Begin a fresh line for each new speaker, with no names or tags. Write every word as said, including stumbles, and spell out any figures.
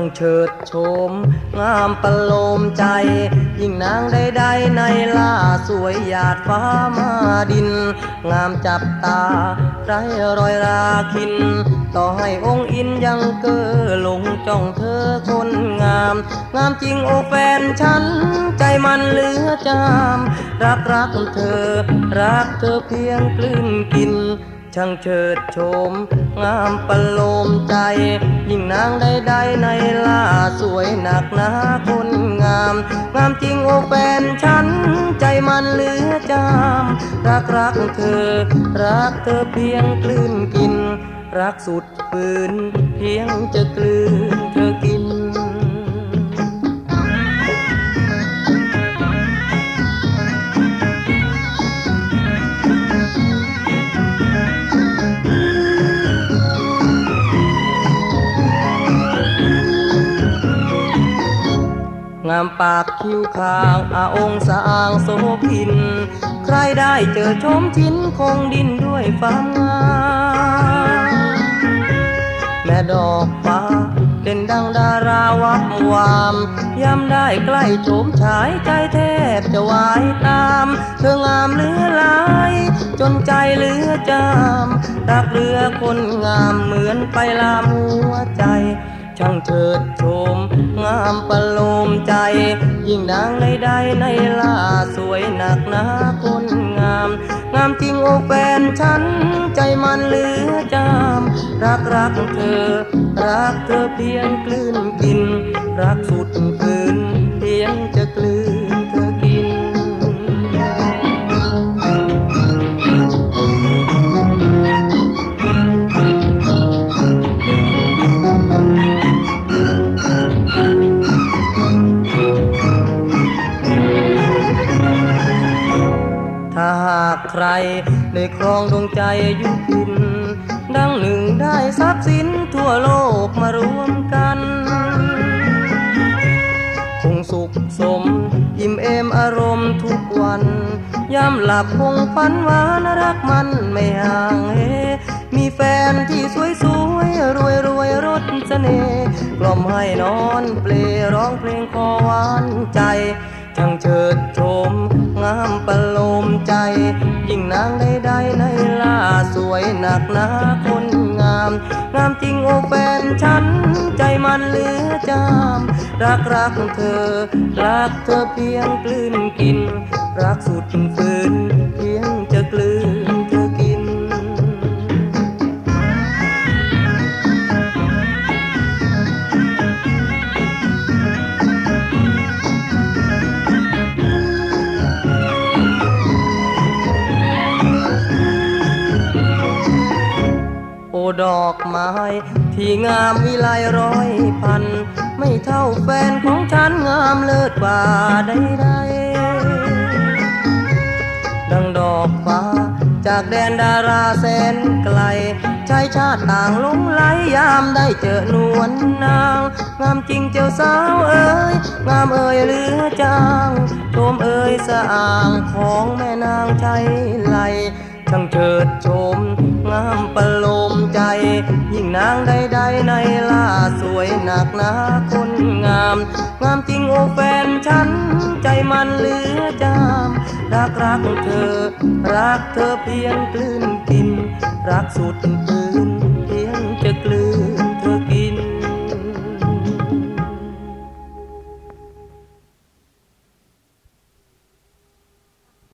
เฉิดโฉมงามประโลมใจยิ่งนางใดๆในล่าสวยหยาดฟ้ามาดินงามจับตาไร้รอยราคินต่อให้องค์อินยังเก้อหลงจ้องเธอคนงามงามจริงโอแฟนฉันใจมันเหลือจามรักรักเธอรักเธอเพียงกลืนกินช่างเฉิดโฉมงามประโลมใจยิ่งนางใดๆในล่าสวยหนักหนาคนงามงามจริงโอแฟนฉันใจมันเหลือจามรักรักเธอรักเธอเพียงกลืนกินรักสุดฝืนเพียงจะกลืนเธอกินงามปากคิ้วคางอาองค์สางโสพินใครได้เจอชมชิ้นคงดินด้วยความงามแม่ดอกฟ้าเด่นดังดาราวับวามย้ำได้ใกล้โฉมฉายใจแทบจะวายตามเธองามเหลือหลายจนใจเหลือจามรักเรือคนงามเหมือนไปลามหัวใจช่างเถิดโฉมงามประโลมใจยิ่งนางใดๆในล่าสวยหนักหนาคนงามงามจริงโอแฟนฉันใจมันเหลือจามรักรักเธอรักเธอเพียงกลืนกินรักสุดฝืนเพียงจะกลืนเธอกินถ้าหากใครได้ครองดวงใจยุพินดังหนึ่งได้ทรัพย์สินทั่วโลกมารวมกันคงสุขสมอิ่มเอมอารมณ์ทุกวันยามหลับคงฝันหวานรักมันไม่ห่างเฮมีแฟนที่สวยสวยรวยรวยรสเสน่ห์กล่อมให้นอนเปลร้องเพลงคอหวานใจช่างเฉิดโฉมงามประโลมใจยิ่งนางใดๆในล่าสวยหนักหนาคนงามงามจริงโอแฟนฉันใจมันเหลือจามรักรักเธอรักเธอเพียงกลืนกินรักสุดฝืนเพียงจะกลืนเธอกินโอ้ดอกไม้ที่งามวิไลร้อยพันไม่เท่าแฟนของฉันงามเลิศกว่าใดๆดังดอกฟ้าจากแดนดาราแสนไกลชายชาติต่างหลงไหลยามได้เจอนวลนางงามจริงเจ้าสาวเอ๋ยงามเอ๋ยเหลือจางโฉมเอ๋ยสะอ่างของแม่นางไทยไหลช่างเฉิดโฉมงามประโลมใจยิ่งนางใดๆในล่าสวยหนักหนาคนงามงามจริงโอแฟนฉันใจมันเหลือจามรักรักเธอรักเธอเพียงกลืนกินรักสุด